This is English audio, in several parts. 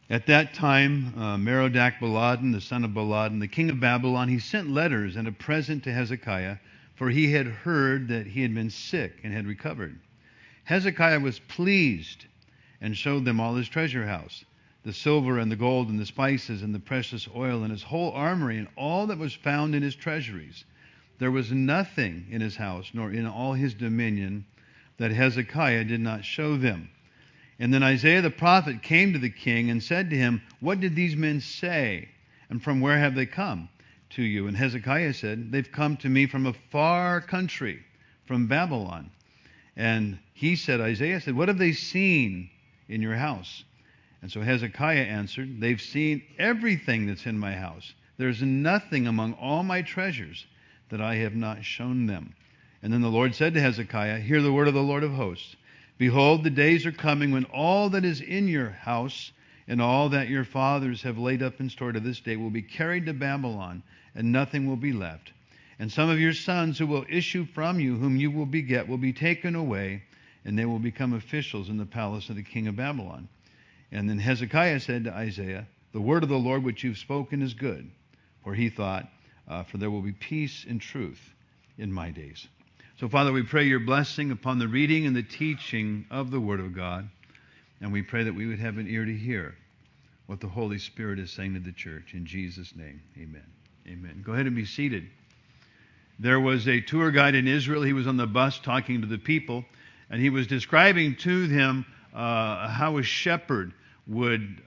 At that time, Merodach-Baladan, the son of Baladan, the king of Babylon, he sent letters and a present to Hezekiah, for he had heard that he had been sick and had recovered. Hezekiah was pleased and showed them all his treasure house, the silver and the gold and the spices and the precious oil and his whole armory and all that was found in his treasuries. There was nothing in his house nor in all his dominion that Hezekiah did not show them. And then Isaiah the prophet came to the king and said to him, "What did these men say? And from where have they come to you?" And Hezekiah said, "They've come to me from a far country, from Babylon." And Isaiah said, "What have they seen in your house?" And so Hezekiah answered, "They've seen everything that's in my house. There's nothing among all my treasures that I have not shown them." And then the Lord said to Hezekiah, "Hear the word of the Lord of hosts. Behold, the days are coming when all that is in your house and all that your fathers have laid up in store to this day will be carried to Babylon, and nothing will be left. And some of your sons who will issue from you, whom you will beget, will be taken away, and they will become officials in the palace of the king of Babylon." And then Hezekiah said to Isaiah, "The word of the Lord which you've spoken is good." For he thought, "For there will be peace and truth in my days." So, Father, we pray your blessing upon the reading and the teaching of the Word of God. And we pray that we would have an ear to hear what the Holy Spirit is saying to the church. In Jesus' name, amen. Amen. Go ahead and be seated. There was a tour guide in Israel. He was on the bus talking to the people, and he was describing to them how a shepherd would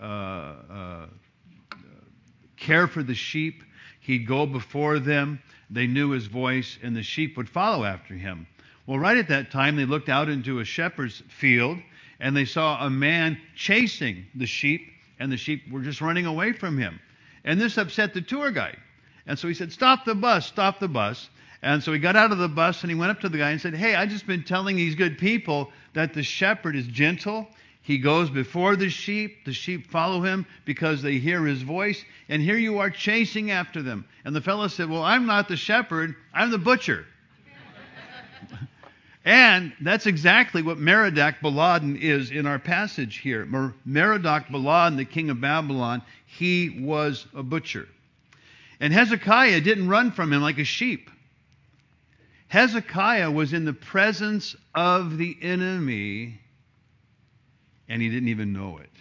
care for the sheep. He'd go before them. They knew his voice, and the sheep would follow after him. Well, right at that time, they looked out into a shepherd's field, and they saw a man chasing the sheep, and the sheep were just running away from him. And this upset the tour guide. And so he said, "Stop the bus, stop the bus." And so he got out of the bus, and he went up to the guy and said, "Hey, I've just been telling these good people that the shepherd is gentle. He goes before the sheep follow him because they hear his voice, and here you are chasing after them." And the fellow said, "Well, I'm not the shepherd, I'm the butcher." And that's exactly what Merodach-Baladan is in our passage here. Merodach-Baladan, the king of Babylon, he was a butcher. And Hezekiah didn't run from him like a sheep. Hezekiah was in the presence of the enemy, and he didn't even know it.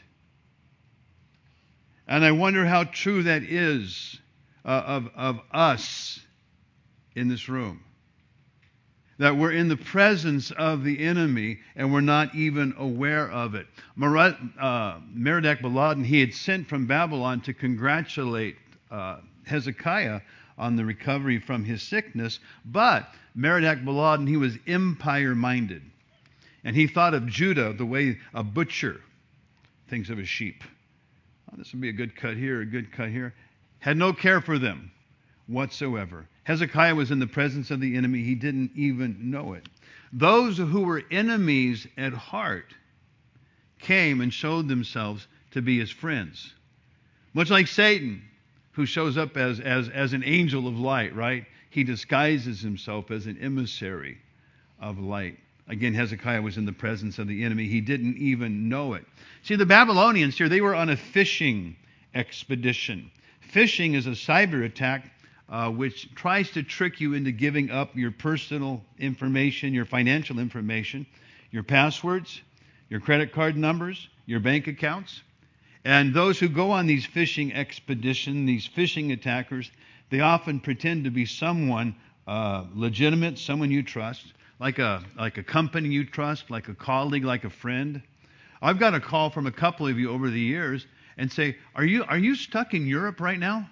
And I wonder how true that is of us in this room. That we're in the presence of the enemy and we're not even aware of it. Merodach-Baladan, he had sent from Babylon to congratulate Hezekiah on the recovery from his sickness, but Merodach-Baladan, he was empire-minded. And he thought of Judah the way a butcher thinks of a sheep. Oh, this would be a good cut here, a good cut here. Had no care for them whatsoever. Hezekiah was in the presence of the enemy. He didn't even know it. Those who were enemies at heart came and showed themselves to be his friends. Much like Satan, who shows up as an angel of light, right? He disguises himself as an emissary of light. Again, Hezekiah was in the presence of the enemy. He didn't even know it. See, the Babylonians here, they were on a fishing expedition. Fishing is a cyber attack which tries to trick you into giving up your personal information, your financial information, your passwords, your credit card numbers, your bank accounts. And those who go on these fishing expeditions, these fishing attackers, they often pretend to be someone legitimate, someone you trust, like a company you trust, like a colleague, like a friend. I've got a call from a couple of you over the years and say, are you stuck in Europe right now?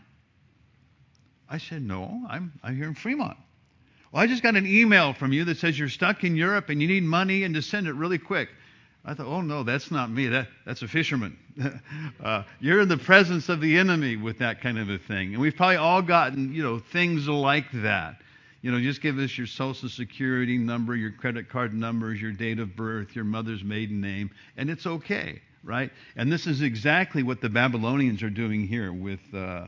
I said, "No, I'm here in Fremont." "Well, I just got an email from you that says you're stuck in Europe and you need money and to send it really quick." I thought, "Oh no, that's not me. That's a fisherman." You're in the presence of the enemy with that kind of a thing. And we've probably all gotten, things like that. Just give us your social security number, your credit card numbers, your date of birth, your mother's maiden name, and it's okay, right? And this is exactly what the Babylonians are doing here with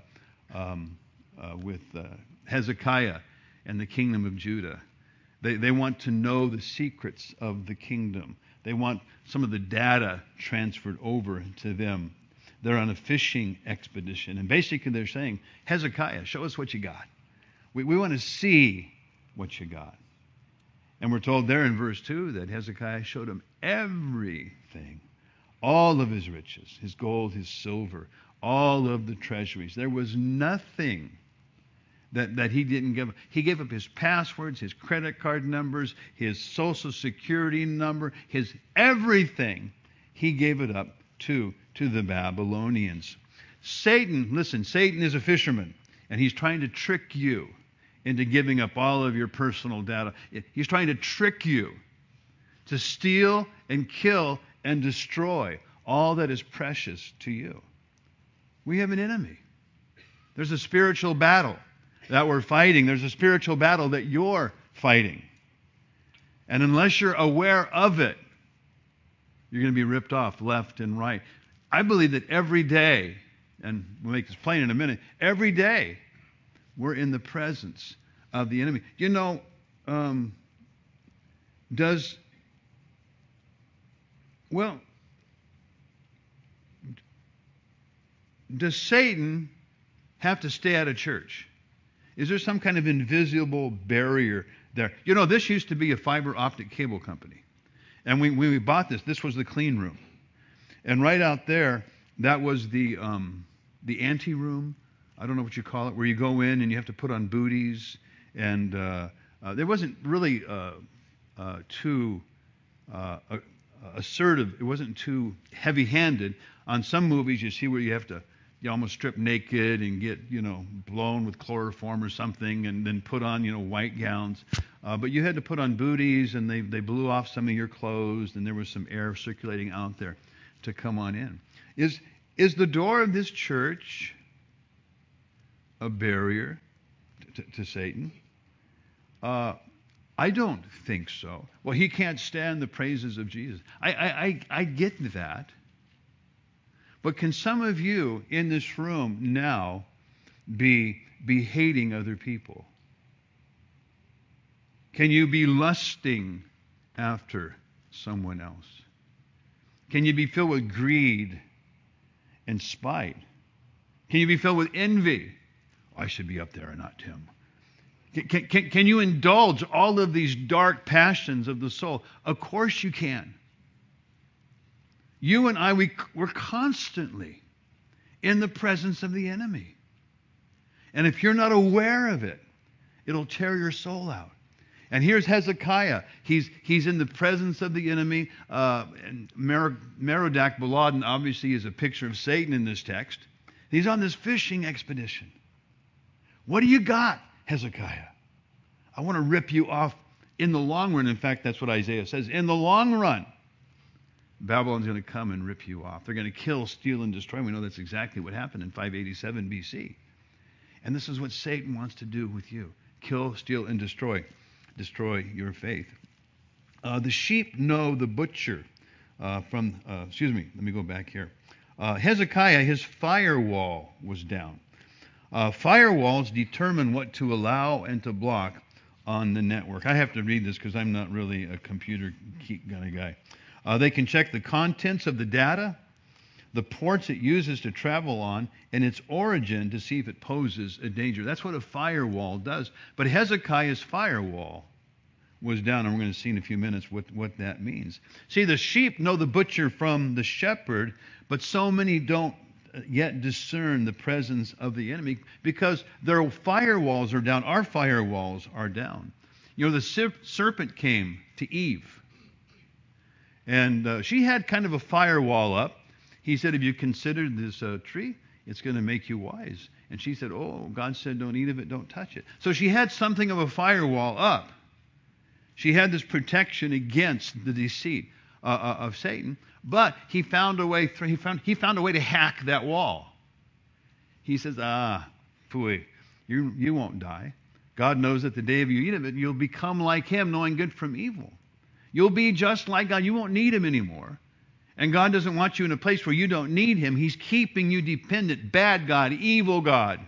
Hezekiah and the kingdom of Judah. They want to know the secrets of the kingdom. They want some of the data transferred over to them. They're on a fishing expedition. And basically they're saying, Hezekiah, show us what you got. We want to see what you got. And we're told there in verse 2 that Hezekiah showed him everything, all of his riches, his gold, his silver, all of the treasuries. There was nothing that he didn't give. He gave up his passwords, his credit card numbers, his social security number, his everything. He gave it up to the Babylonians. Satan is a fisherman, and he's trying to trick you into giving up all of your personal data. He's trying to trick you to steal and kill and destroy all that is precious to you. We have an enemy. There's a spiritual battle that we're fighting. There's a spiritual battle that you're fighting. And unless you're aware of it, you're going to be ripped off left and right. I believe that every day, and we'll make this plain in a minute, every day we're in the presence of the enemy. You know, does Satan have to stay out of church? Is there some kind of invisible barrier there? You know, this used to be a fiber optic cable company. And when we bought this was the clean room. And right out there, that was the ante room. I don't know what you call it, where you go in and you have to put on booties. And there wasn't really too assertive. It wasn't too heavy-handed. On some movies, you see where you almost strip naked and get, blown with chloroform or something and then put on, white gowns. But you had to put on booties, and they blew off some of your clothes, and there was some air circulating out there to come on in. Is the door of this church a barrier to Satan? I don't think so. Well, he can't stand the praises of Jesus. I get that. But can some of you in this room now be hating other people? Can you be lusting after someone else? Can you be filled with greed and spite? Can you be filled with envy? I should be up there and not Tim. Can you indulge all of these dark passions of the soul? Of course you can. You and I, we're constantly in the presence of the enemy. And if you're not aware of it, it'll tear your soul out. And here's Hezekiah. He's in the presence of the enemy. And Merodach Baladan obviously is a picture of Satan in this text. He's on this fishing expedition. What do you got, Hezekiah? I want to rip you off in the long run. In fact, that's what Isaiah says. In the long run, Babylon's going to come and rip you off. They're going to kill, steal, and destroy. We know that's exactly what happened in 587 BC. And this is what Satan wants to do with you. Kill, steal, and destroy. Destroy your faith. The sheep know the butcher let me go back here. Hezekiah, his firewall was down. Firewalls determine what to allow and to block on the network. I have to read this because I'm not really a computer geek kind of guy. They can check the contents of the data, the ports it uses to travel on, and its origin to see if it poses a danger. That's what a firewall does. But Hezekiah's firewall was down, and we're going to see in a few minutes what that means. See, the sheep know the butcher from the shepherd, but so many don't yet discern the presence of the enemy because their firewalls are down. Our firewalls are down. The serpent came to Eve, and she had kind of a firewall up. He said, have you considered this tree? It's going to make you wise. And she said, oh, God said don't eat of it, don't touch it. So she had something of a firewall up. She had this protection against the deceit of Satan, but he found a way to hack that wall. He says, phooey, you won't die. God knows that the day of you eat of it, you'll become like him, knowing good from evil. You'll be just like God. You won't need him anymore. And God doesn't want you in a place where you don't need him. He's keeping you dependent. Bad God, evil God.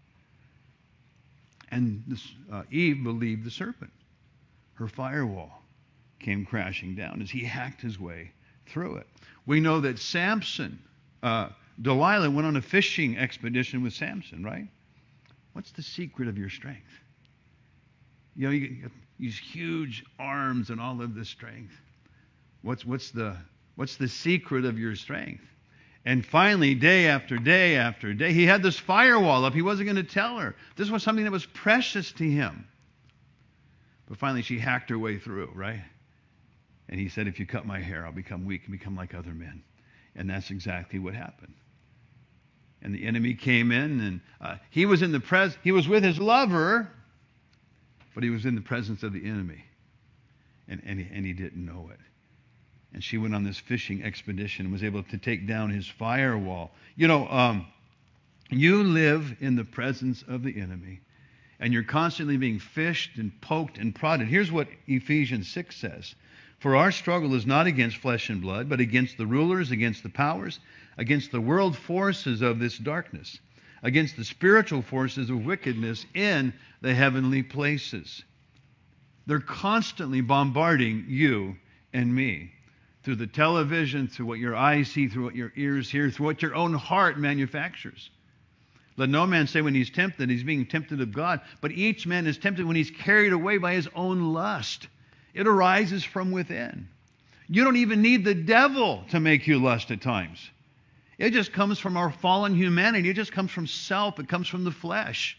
And Eve believed the serpent. Her firewall came crashing down as he hacked his way through it. We know that Samson Delilah went on a fishing expedition with Samson, right? What's the secret of your strength? You know, you get these huge arms and all of this strength. What's the secret of your strength? And finally, day after day after day, he had this firewall up. He wasn't going to tell her. This was something that was precious to him. But finally, she hacked her way through, right? And he said, if you cut my hair, I'll become weak and become like other men. And that's exactly what happened. And the enemy came in, and he was with his lover, but he was in the presence of the enemy. And he didn't know it. And she went on this fishing expedition and was able to take down his firewall. You know, you live in the presence of the enemy, and you're constantly being fished and poked and prodded. Here's what Ephesians 6 says. For our struggle is not against flesh and blood, but against the rulers, against the powers, against the world forces of this darkness, against the spiritual forces of wickedness in the heavenly places. They're constantly bombarding you and me through the television, through what your eyes see, through what your ears hear, through what your own heart manufactures. Let no man say when he's tempted, he's being tempted of God, but each man is tempted when he's carried away by his own lust. It arises from within. You don't even need the devil to make you lust at times. It just comes from our fallen humanity. It just comes from self. It comes from the flesh.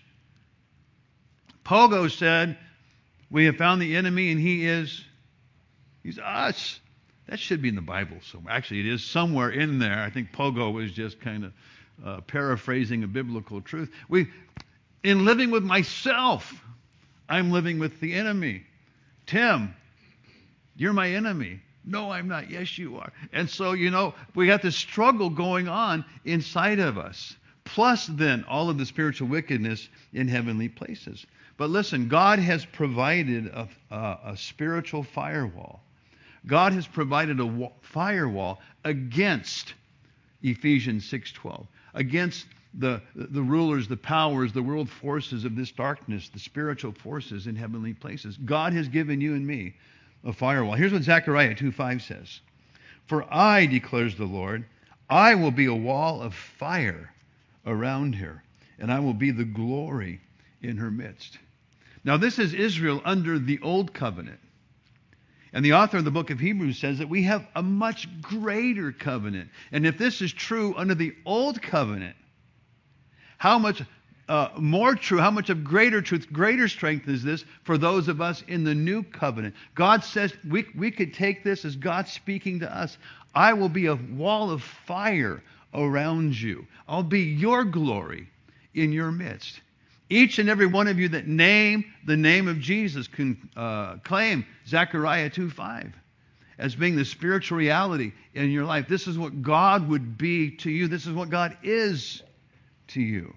Pogo said, we have found the enemy and he's us. That should be in the Bible somewhere. Actually, it is somewhere in there. I think Pogo was just kind of paraphrasing a biblical truth. In living with myself, I'm living with the enemy. Tim, you're my enemy. No, I'm not. Yes, you are. And so, we got this struggle going on inside of us. Plus, then, all of the spiritual wickedness in heavenly places. But listen, God has provided a spiritual firewall. God has provided a firewall against Ephesians 6:12, against the rulers, the powers, the world forces of this darkness, the spiritual forces in heavenly places. God has given you and me a firewall. Here's what Zechariah 2:5 says. For I, declares the Lord, I will be a wall of fire around her, and I will be the glory in her midst. Now, this is Israel under the old covenant. And the author of the book of Hebrews says that we have a much greater covenant. And if this is true under the old covenant, how much more true, how much of greater truth, greater strength is this for those of us in the new covenant? God says we could take this as God speaking to us. I will be a wall of fire around you. I'll be your glory in your midst. Each and every one of you that name the name of Jesus can claim Zechariah 2:5 as being the spiritual reality in your life. This is what God would be to you. This is what God is to you.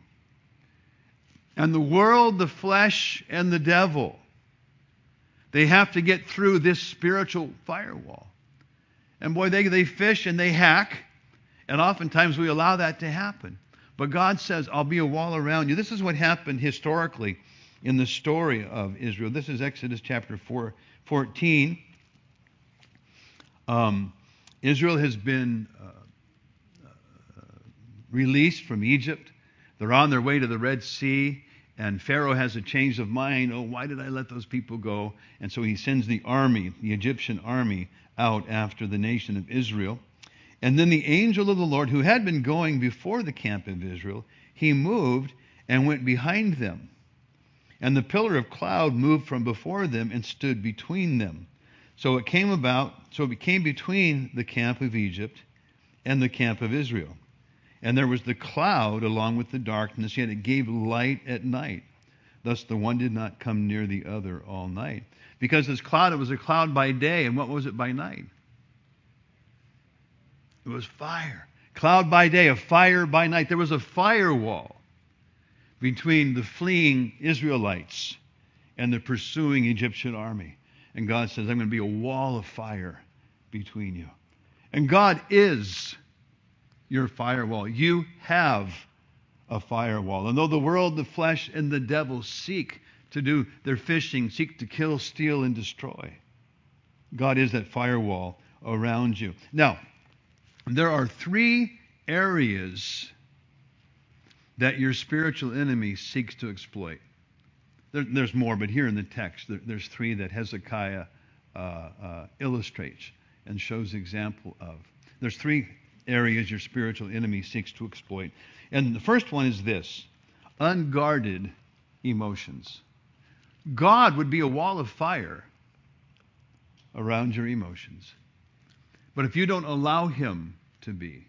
And the world, the flesh, and the devil, they have to get through this spiritual firewall. And boy, they fish and they hack, and oftentimes we allow that to happen. But God says, I'll be a wall around you. This is what happened historically in the story of Israel. This is Exodus chapter 14. Israel has been released from Egypt. They're on their way to the Red Sea, and Pharaoh has a change of mind. Oh, why did I let those people go? And so he sends the army, the Egyptian army, out after the nation of Israel. And then the angel of the Lord, who had been going before the camp of Israel, he moved and went behind them. And the pillar of cloud moved from before them and stood between them. So it became between the camp of Egypt and the camp of Israel. And there was the cloud along with the darkness, yet it gave light at night. Thus the one did not come near the other all night. Because this cloud, it was a cloud by day, and what was it by night? It was fire. Cloud by day, a fire by night. There was a firewall between the fleeing Israelites and the pursuing Egyptian army. And God says, I'm going to be a wall of fire between you. And God is your firewall. You have a firewall. And though the world, the flesh, and the devil seek to do their fishing, seek to kill, steal, and destroy, God is that firewall around you. Now, there are three areas that your spiritual enemy seeks to exploit. There's more, but here in the text, there's three that Hezekiah illustrates and shows example of. There's three areas your spiritual enemy seeks to exploit. And the first one is this: unguarded emotions. God would be a wall of fire around your emotions. But if you don't allow him to be,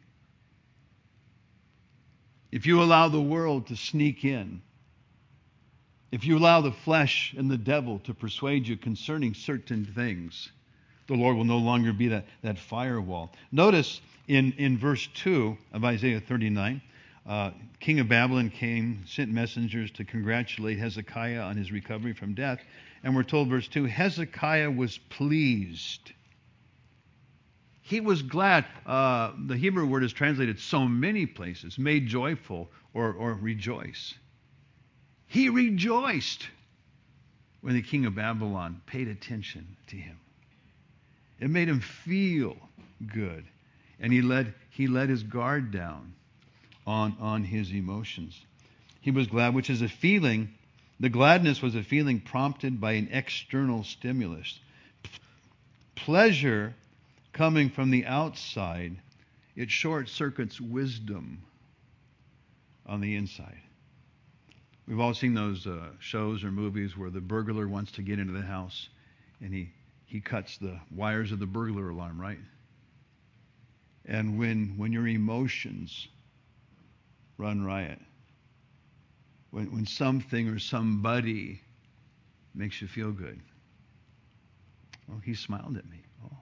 if you allow the world to sneak in, if you allow the flesh and the devil to persuade you concerning certain things, the Lord will no longer be that firewall. Notice in verse 2 of Isaiah 39, King of Babylon sent messengers to congratulate Hezekiah on his recovery from death. And we're told, verse 2, Hezekiah was pleased. He was glad. The Hebrew word is translated so many places, made joyful or rejoice. He rejoiced when the king of Babylon paid attention to him. It made him feel good. And he let his guard down on his emotions. He was glad, which is a feeling. The gladness was a feeling prompted by an external stimulus. Pleasure coming from the outside, it short circuits wisdom on the inside. We've all seen those shows or movies where the burglar wants to get into the house and he cuts the wires of the burglar alarm, right? And when your emotions run riot, when something or somebody makes you feel good, oh, he smiled at me. Oh,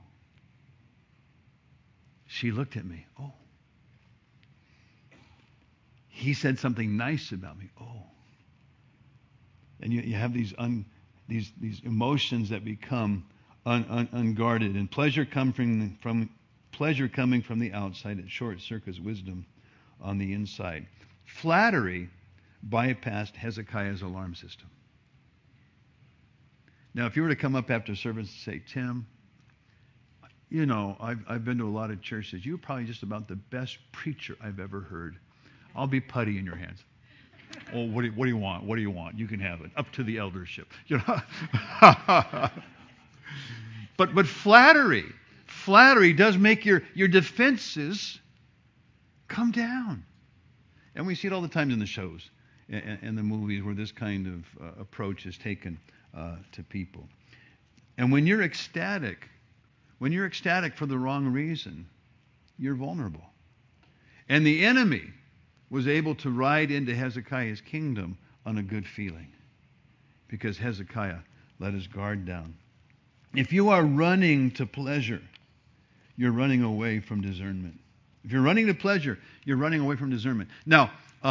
she looked at me. Oh, he said something nice about me. Oh, and you have these emotions that become unguarded, and pleasure coming from the outside, it short circuits wisdom on the inside. Flattery bypassed Hezekiah's alarm system. Now, if you were to come up after service and say, Tim, you know, I've been to a lot of churches. You're probably just about the best preacher I've ever heard. I'll be putty in your hands. Oh, what do you want? What do you want? You can have it. Up to the eldership. You know. But flattery does make your defenses come down. And we see it all the time in the shows and the movies where this kind of approach is taken to people. And when you're ecstatic for the wrong reason, you're vulnerable. And the enemy was able to ride into Hezekiah's kingdom on a good feeling because Hezekiah let his guard down. If you are running to pleasure, you're running away from discernment. If you're running to pleasure, you're running away from discernment. Now,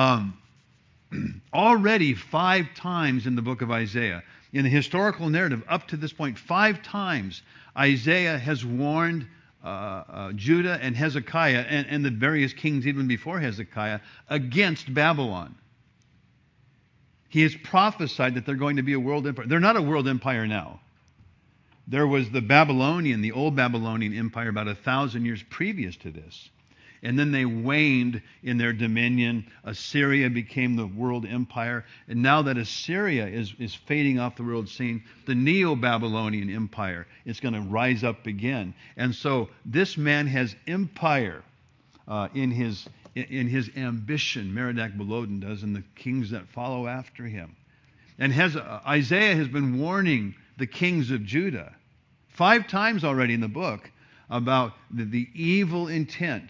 already 5 times in the book of Isaiah, in the historical narrative up to this point, 5 times Isaiah has warned Judah and Hezekiah and the various kings even before Hezekiah against Babylon. He has prophesied that they're going to be a world empire. They're not a world empire now. There was the old Babylonian empire about 1,000 years previous to this. And then they waned in their dominion. Assyria became the world empire. And now that Assyria is fading off the world scene, the Neo-Babylonian empire is going to rise up again. And so this man has empire in his ambition. Merodach Baladan does, and the kings that follow after him. And Isaiah has been warning the kings of Judah 5 times already in the book about the evil intent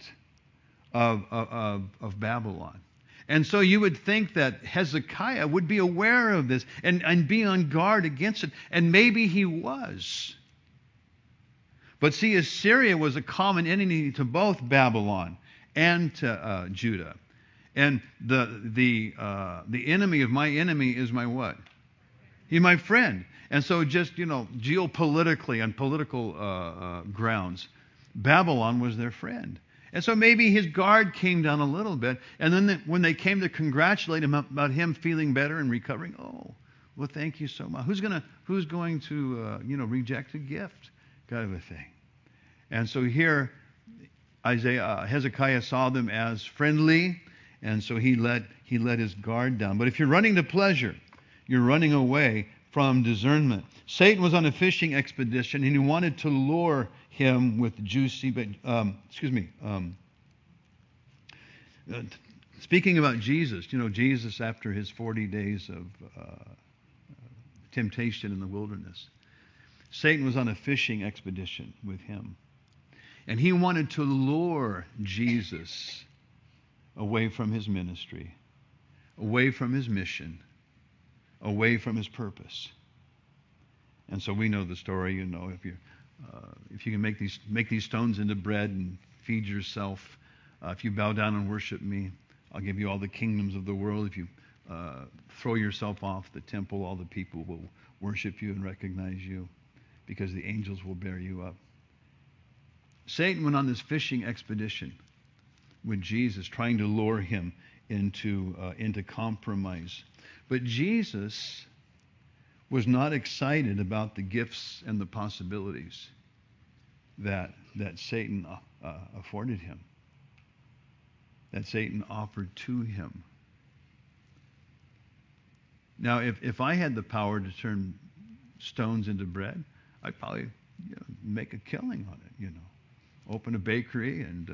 of Babylon. And so you would think that Hezekiah would be aware of this and be on guard against it. And maybe he was. But see, Assyria was a common enemy to both Babylon and to Judah. And the enemy of my enemy is my what? He's my friend. And so just, geopolitically, on political grounds, Babylon was their friend. And so maybe his guard came down a little bit. And then when they came to congratulate him about him feeling better and recovering, oh, well, thank you so much. Who's going to reject a gift, kind of a thing. And so here, Hezekiah saw them as friendly, and so he let his guard down. But if you're running to pleasure, you're running away from discernment. Satan was on a fishing expedition, and he wanted to lure him with juicy, speaking about Jesus, Jesus after his 40 days of temptation in the wilderness. Satan was on a fishing expedition with him. And he wanted to lure Jesus away from his ministry, away from his mission, away from his purpose. And so we know the story. If you can make these stones into bread and feed yourself, if you bow down and worship me, I'll give you all the kingdoms of the world. If you throw yourself off the temple, all the people will worship you and recognize you, because the angels will bear you up. Satan went on this fishing expedition with Jesus, trying to lure him into compromise. But Jesus was not excited about the gifts and the possibilities that Satan afforded him, that Satan offered to him. Now, if I had the power to turn stones into bread, I'd probably make a killing on it, Open a bakery and,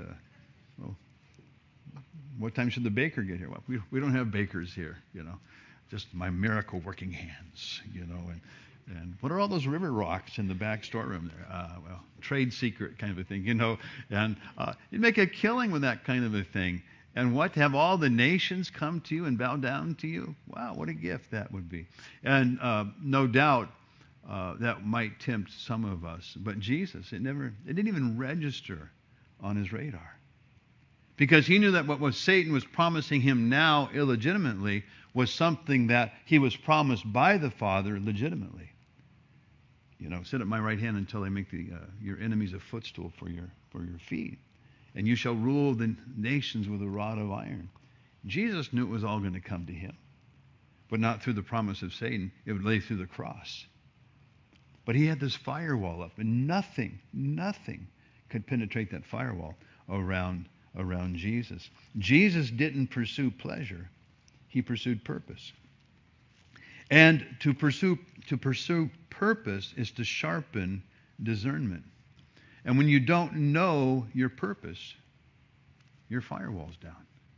what time should the baker get here? Well, we don't have bakers here, just my miracle working hands, and what are all those river rocks in the back storeroom there? Trade secret kind of a thing, and you make a killing with that kind of a thing. And what, to have all the nations come to you and bow down to you? Wow, what a gift that would be. And no doubt that might tempt some of us. But Jesus, it didn't even register on his radar. Because he knew that what Satan was promising him now illegitimately was something that he was promised by the Father legitimately. Sit at my right hand until I make your enemies a footstool for your feet. And you shall rule the nations with a rod of iron. Jesus knew it was all going to come to him, but not through the promise of Satan. It would lay through the cross. But he had this firewall up, and nothing could penetrate that firewall around Jesus. Jesus didn't pursue pleasure. He pursued purpose. And to pursue purpose is to sharpen discernment. And when you don't know your purpose, your firewall's down.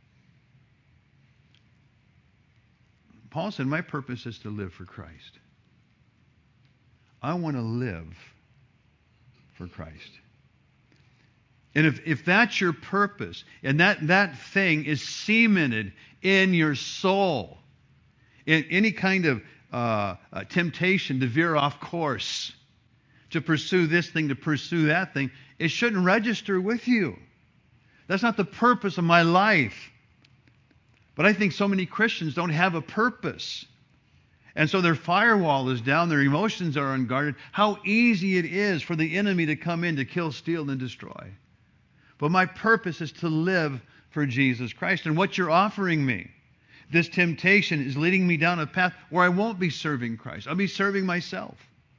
Paul said, my purpose is to live for Christ. I want to live for Christ. And if that's your purpose, and that thing is cemented in your soul, in any kind of temptation to veer off course, to pursue this thing, to pursue that thing, it shouldn't register with you. That's not the purpose of my life. But I think so many Christians don't have a purpose. And so their firewall is down, their emotions are unguarded. How easy it is for the enemy to come in to kill, steal, and destroy. But my purpose is to live for Jesus Christ. And what you're offering me, this temptation, is leading me down a path where I won't be serving Christ. I'll be serving myself.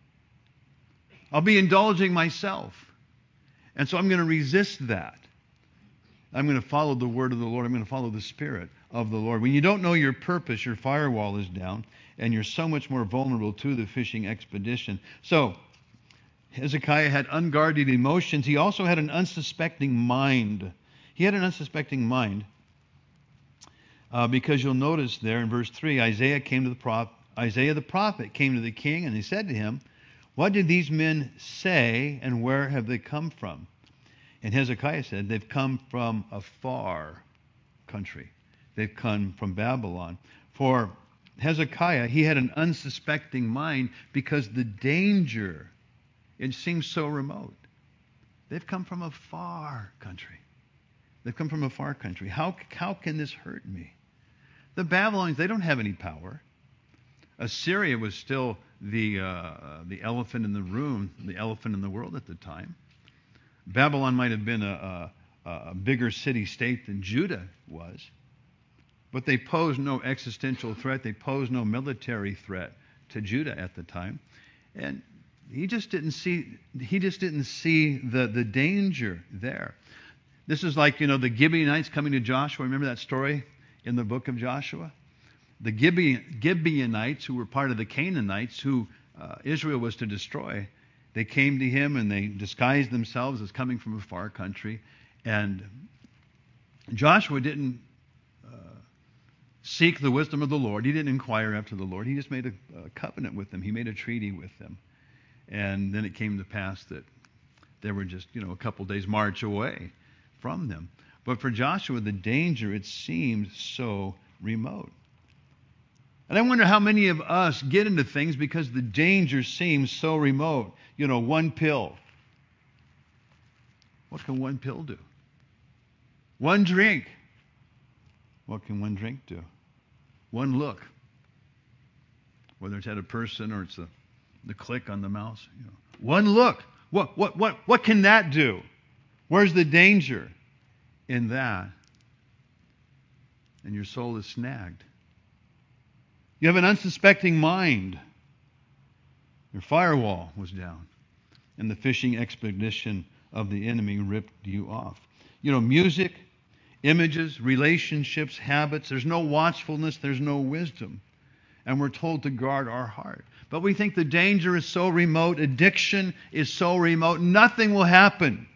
I'll be indulging myself. And so I'm going to resist that. I'm going to follow the word of the Lord. I'm going to follow the Spirit of the Lord. When you don't know your purpose, your firewall is down, and you're so much more vulnerable to the fishing expedition. So, Hezekiah had unguarded emotions. He also had an unsuspecting mind. He had an unsuspecting mind because you'll notice there in verse 3, Isaiah the prophet came to the king, and he said to him, what did these men say, and where have they come from? And Hezekiah said, they've come from a far country. They've come from Babylon. For Hezekiah, he had an unsuspecting mind because the danger, it seems so remote. They've come from a far country. They've come from a far country. How can this hurt me? The Babylonians, they don't have any power. Assyria was still the elephant in the room, the elephant in the world at the time. Babylon might have been a bigger city-state than Judah was, but they posed no existential threat. They posed no military threat to Judah at the time, and he just didn't see the danger there. This is like, the Gibeonites coming to Joshua. Remember that story in the book of Joshua? The Gibeonites, who were part of the Canaanites, who Israel was to destroy, they came to him and they disguised themselves as coming from a far country. And Joshua didn't seek the wisdom of the Lord. He didn't inquire after the Lord. He just made a covenant with them. He made a treaty with them. And then it came to pass that they were just, a couple days march away from them. But for Joshua, the danger, it seemed so remote. And I wonder how many of us get into things because the danger seems so remote. One pill. What can one pill do? One drink. What can one drink do? One look. Whether it's at a person or it's the click on the mouse. One look. What can that do? Where's the danger in that? And your soul is snagged. You have an unsuspecting mind. Your firewall was down. And the fishing expedition of the enemy ripped you off. Music, images, relationships, habits. There's no watchfulness. There's no wisdom. And we're told to guard our heart. But we think the danger is so remote. Addiction is so remote. Nothing will happen.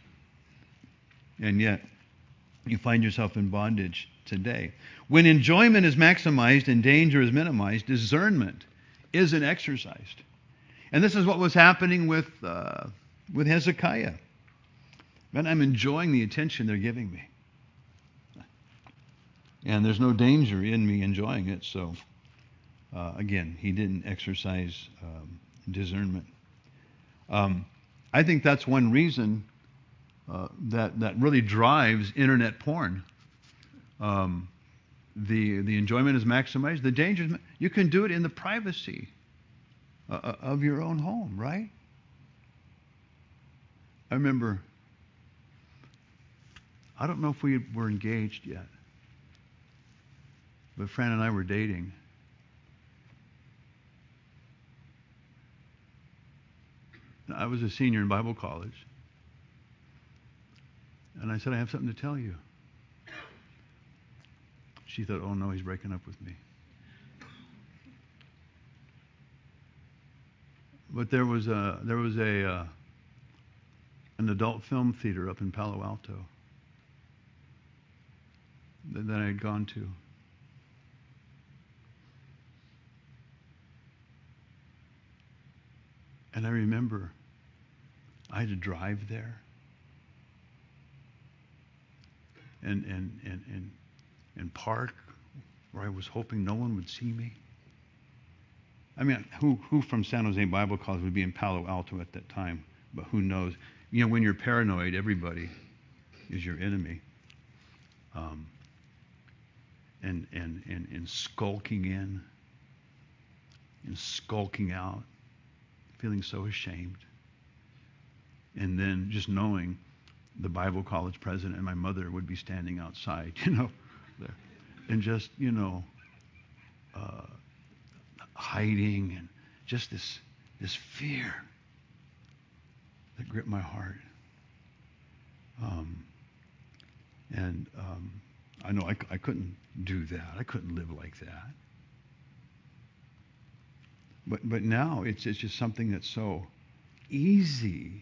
And yet, you find yourself in bondage today. When enjoyment is maximized and danger is minimized, discernment isn't exercised. And this is what was happening with Hezekiah. Man, I'm enjoying the attention they're giving me. And there's no danger in me enjoying it. So, again, he didn't exercise discernment. I think that's one reason that really drives internet porn. The enjoyment is maximized. The danger is you can do it in the privacy of your own home, right? I remember, I don't know if we were engaged yet, but Fran and I were dating. I was a senior in Bible college. And I said, I have something to tell you. She thought, oh no, he's breaking up with me. But there was an adult film theater up in Palo Alto that I had gone to. And I remember I had to drive there and park where I was hoping no one would see me. I mean, who from San Jose Bible College would be in Palo Alto at that time? But who knows? When you're paranoid, everybody is your enemy. And skulking in and skulking out, feeling so ashamed. And then just knowing the Bible college president and my mother would be standing outside, there, and just, hiding, and just this fear that gripped my heart. I know I couldn't do that. I couldn't live like that. But now it's just something that's so easy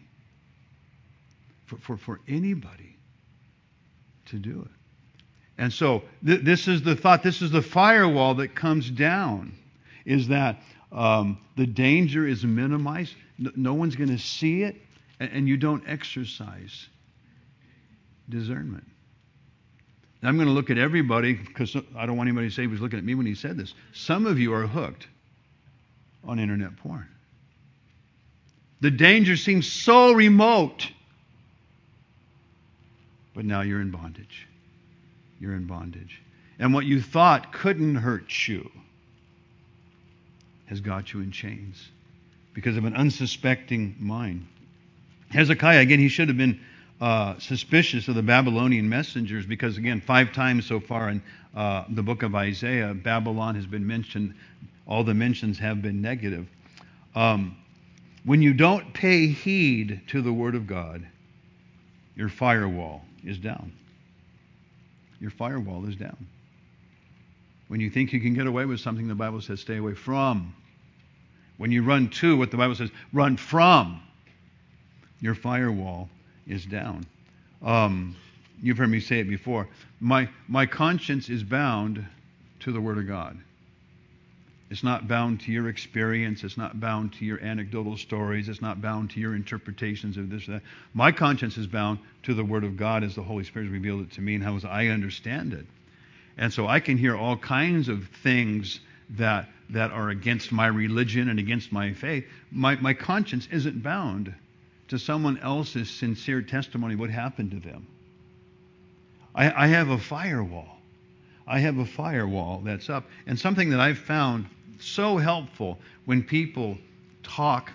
for anybody to do it. And so this is the thought, this is the firewall that comes down, is that the danger is minimized. No one's going to see it, and you don't exercise discernment. Now, I'm going to look at everybody, because I don't want anybody to say he was looking at me when he said this. Some of you are hooked on internet porn. The danger seems so remote, but now you're in bondage. You're in bondage. And what you thought couldn't hurt you has got you in chains because of an unsuspecting mind. Hezekiah, again, he should have been suspicious of the Babylonian messengers because, again, 5 times so far in the book of Isaiah, Babylon has been mentioned. All the mentions have been negative. When you don't pay heed to the Word of God, your firewall is down. Your firewall is down. When you think you can get away with something, the Bible says stay away from. When you run to what the Bible says, run from. Your firewall is down. You've heard me say it before. My conscience is bound to the Word of God. It's not bound to your experience. It's not bound to your anecdotal stories. It's not bound to your interpretations of this or that. My conscience is bound to the Word of God as the Holy Spirit has revealed it to me and how I understand it. And so I can hear all kinds of things that are against my religion and against my faith. My conscience isn't bound to someone else's sincere testimony of what happened to them. I have a firewall. I have a firewall that's up. And something that I've found so helpful when people talk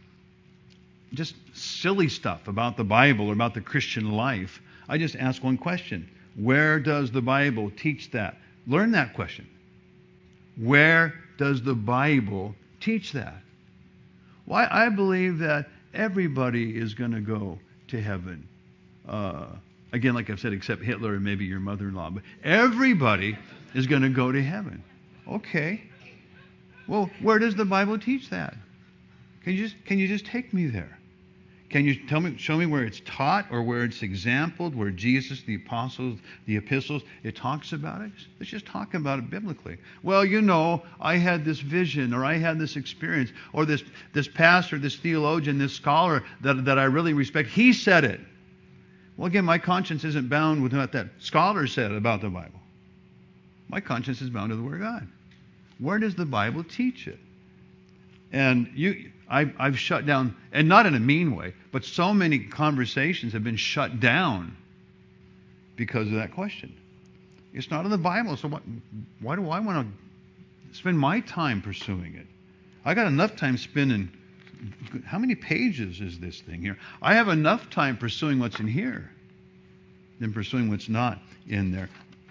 just silly stuff about the Bible or about the Christian life, I just ask one question. Where does the Bible teach that? Learn that question. Where does the Bible teach that? Why, I believe that everybody is going to go to heaven. Again, like I've said, except Hitler and maybe your mother-in-law. But everybody is going to go to heaven. Okay. Well, where does the Bible teach that? Can you just take me there? Can you show me where it's taught or where it's exampled, where Jesus, the apostles, the epistles, it talks about it? Let's just talk about it biblically. Well, I had this vision or I had this experience or this pastor, this theologian, this scholar that I really respect, he said it. Well, again, my conscience isn't bound with what that scholar said about the Bible. My conscience is bound to the Word of God. Where does the Bible teach it? And I've shut down, and not in a mean way, but so many conversations have been shut down because of that question. It's not in the Bible, so why do I want to spend my time pursuing it? I got enough time spending. How many pages is this thing here? I have enough time pursuing what's in here than pursuing what's not in there.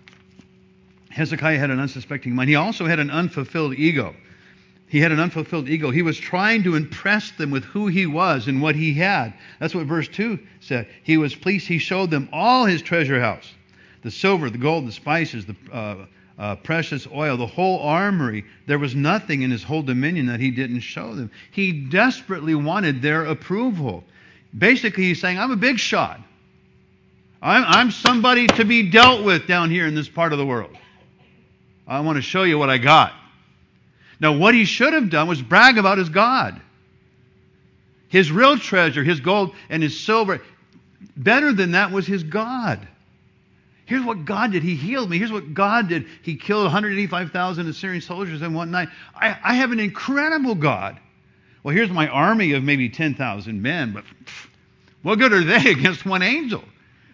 Hezekiah had an unsuspecting mind. He also had an unfulfilled ego. He had an unfulfilled ego. He was trying to impress them with who he was and what he had. That's what verse 2 said. He was pleased. He showed them all his treasure house, the silver, the gold, the spices, the precious oil, the whole armory. There was nothing in his whole dominion that he didn't show them. He desperately wanted their approval. Basically, he's saying, I'm a big shot. I'm somebody to be dealt with down here in this part of the world. I want to show you what I got. Now, what he should have done was brag about his God. His real treasure, his gold and his silver. Better than that was his God. Here's what God did. He healed me. Here's what God did. He killed 185,000 Assyrian soldiers in one night. I have an incredible God. Well, here's my army of maybe 10,000 men, but what good are they against one angel?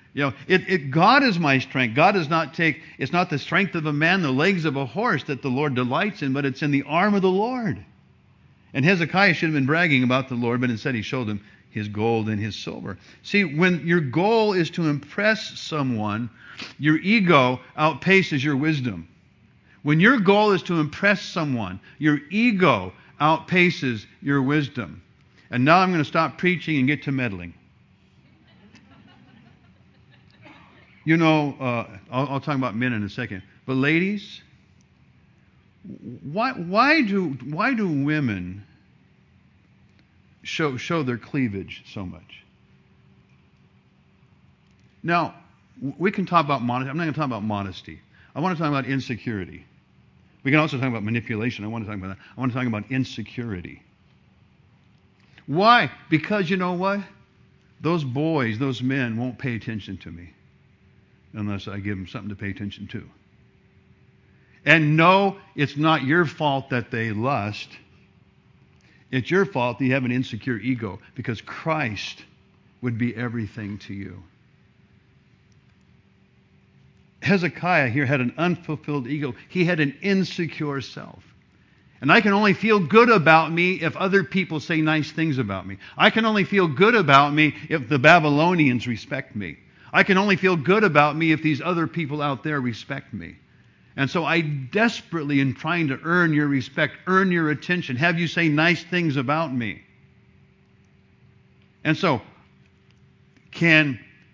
God is my strength. God does not take, it's not the strength of a man, the legs of a horse that the Lord delights in, but it's in the arm of the Lord. And Hezekiah should have been bragging about the Lord, but instead he showed them his gold and his silver. See, when your goal is to impress someone, your ego outpaces your wisdom. When your goal is to impress someone, your ego outpaces your wisdom. And now I'm going to stop preaching and get to meddling. I'll talk about men in a second. But ladies, why do women show their cleavage so much? Now, we can talk about modesty. I'm not going to talk about modesty. I want to talk about insecurity. We can also talk about manipulation. I want to talk about that. I want to talk about insecurity. Why? Because you know what? Those boys, those men won't pay attention to me unless I give them something to pay attention to. And no, it's not your fault that they lust. It's your fault that you have an insecure ego, because Christ would be everything to you. Hezekiah here had an unfulfilled ego. He had an insecure self. And I can only feel good about me if other people say nice things about me. I can only feel good about me if the Babylonians respect me. I can only feel good about me if these other people out there respect me. And so I desperately am trying to earn your respect, earn your attention, have you say nice things about me. And so, can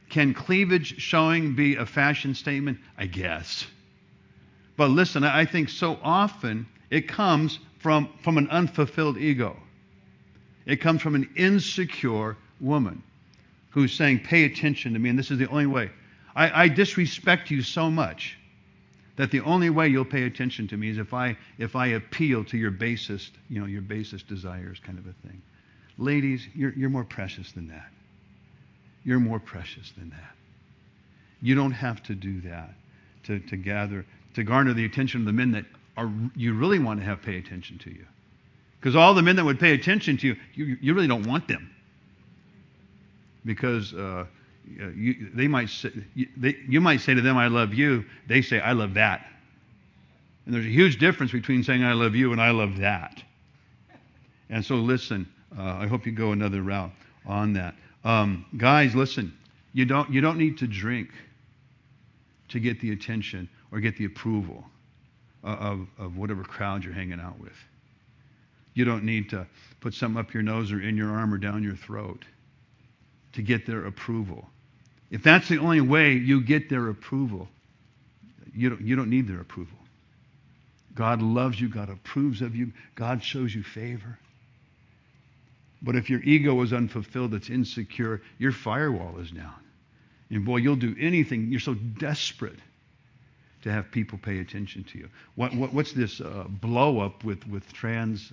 Can cleavage showing be a fashion statement? I guess. But listen, I think so often it comes from an unfulfilled ego. It comes from an insecure woman who's saying, pay attention to me, and this is the only way. I disrespect you so much that the only way you'll pay attention to me is if I appeal to your basest, your basest desires, kind of a thing. Ladies, you're more precious than that. You're more precious than that. You don't have to do that to garner the attention of the men that you really want to have pay attention to you. Because all the men that would pay attention to you really don't want them. Because you might say to them, I love you. They say, I love that. And there's a huge difference between saying I love you and I love that. And so listen, I hope you go another route on that. Guys, listen, you don't need to drink to get the attention or get the approval of whatever crowd you're hanging out with. You don't need to put something up your nose or in your arm or down your throat to get their approval. If that's the only way you get their approval, you don't need their approval. God loves you. God approves of you. God shows you favor. But if your ego is unfulfilled, it's insecure, your firewall is down. And boy, you'll do anything. You're so desperate to have people pay attention to you. What's this blow up with trans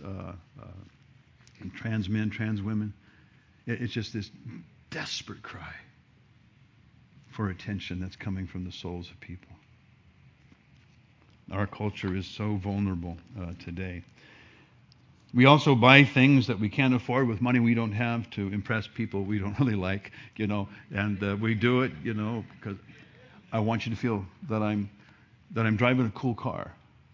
men, trans women? It's just this desperate cry for attention that's coming from the souls of people. Our culture is so vulnerable today. We also buy things that we can't afford with money we don't have to impress people we don't really like, and we do it, because I want you to feel that I'm driving a cool car,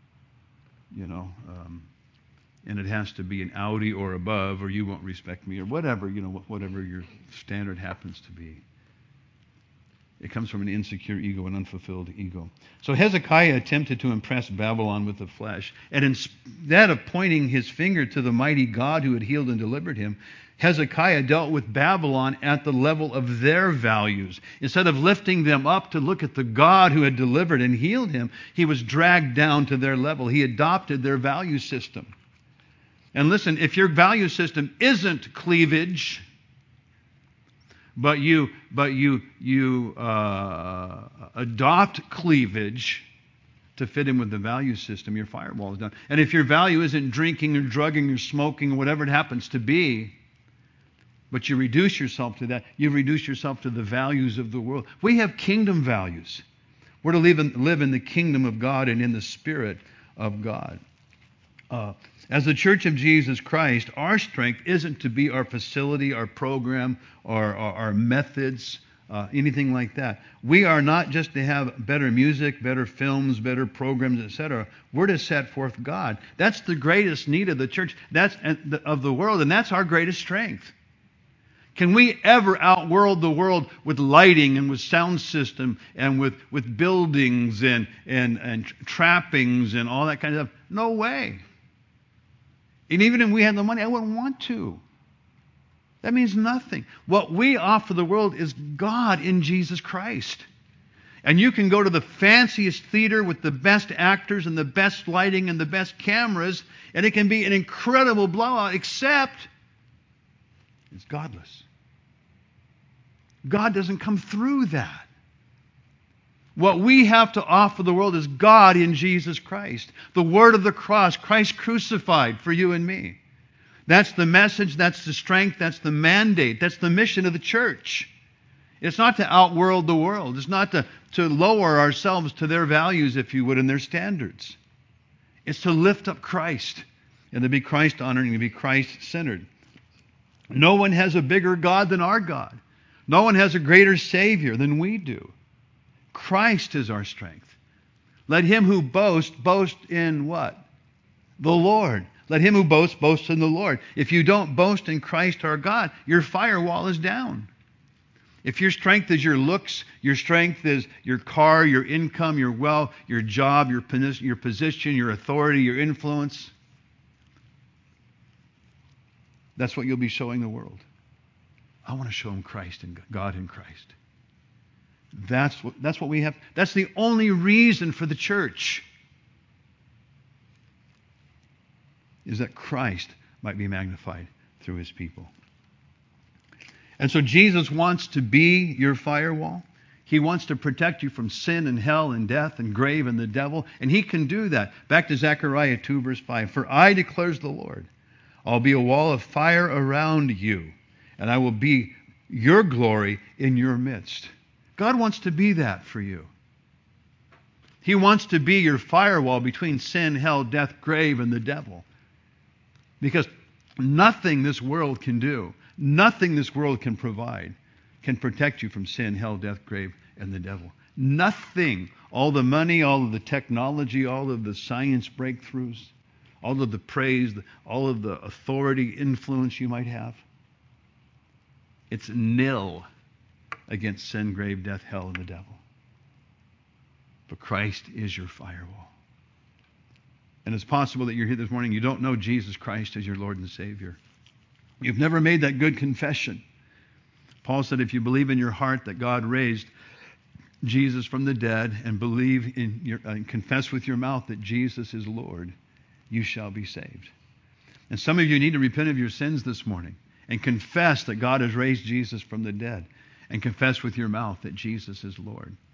and it has to be an Audi or above, or you won't respect me, or whatever, whatever your standard happens to be. It comes from an insecure ego, an unfulfilled ego. So Hezekiah attempted to impress Babylon with the flesh. And instead of pointing his finger to the mighty God who had healed and delivered him, Hezekiah dealt with Babylon at the level of their values. Instead of lifting them up to look at the God who had delivered and healed him, he was dragged down to their level. He adopted their value system. And listen, if your value system isn't cleavage, but you adopt cleavage to fit in with the value system, your firewall is down. And if your value isn't drinking or drugging or smoking or whatever it happens to be, but you reduce yourself to that, you reduce yourself to the values of the world. We have kingdom values. We're to live in the kingdom of God and in the Spirit of God. As the Church of Jesus Christ, our strength isn't to be our facility, our program, or our methods, anything like that. We are not just to have better music, better films, better programs, etc. We're to set forth God. That's the greatest need of the church, of the world, and that's our greatest strength. Can we ever outworld the world with lighting and with sound system and with buildings and trappings and all that kind of stuff? No way. And even if we had the money, I wouldn't want to. That means nothing. What we offer the world is God in Jesus Christ. And you can go to the fanciest theater with the best actors and the best lighting and the best cameras, and it can be an incredible blowout, except it's godless. God doesn't come through that. What we have to offer the world is God in Jesus Christ. The word of the cross, Christ crucified for you and me. That's the message, that's the strength, that's the mandate, that's the mission of the church. It's not to outworld the world. It's not to lower ourselves to their values, if you would, and their standards. It's to lift up Christ and to be Christ-honoring, to be Christ-centered. No one has a bigger God than our God. No one has a greater Savior than we do. Christ is our strength. Let him who boasts, boast in what? The Lord. Let him who boasts, boast in the Lord. If you don't boast in Christ our God, your firewall is down. If your strength is your looks, your strength is your car, your income, your wealth, your job, your position, your authority, your influence, that's what you'll be showing the world. I want to show them Christ and God in Christ. That's what we have. That's the only reason for the church, is that Christ might be magnified through his people. And so Jesus wants to be your firewall. He wants to protect you from sin and hell and death and grave and the devil. And he can do that. Back to Zechariah 2 verse 5. For I, declares the Lord, I'll be a wall of fire around you, and I will be your glory in your midst. God wants to be that for you. He wants to be your firewall between sin, hell, death, grave, and the devil. Because nothing this world can do, nothing this world can provide, can protect you from sin, hell, death, grave, and the devil. Nothing. All the money, all of the technology, all of the science breakthroughs, all of the praise, all of the authority, influence you might have. It's nil against sin, grave, death, hell, and the devil. But Christ is your firewall. And it's possible that you're here this morning, you don't know Jesus Christ as your Lord and Savior. You've never made that good confession. Paul said if you believe in your heart that God raised Jesus from the dead and believe and confess with your mouth that Jesus is Lord, you shall be saved. And some of you need to repent of your sins this morning and confess that God has raised Jesus from the dead, and confess with your mouth that Jesus is Lord.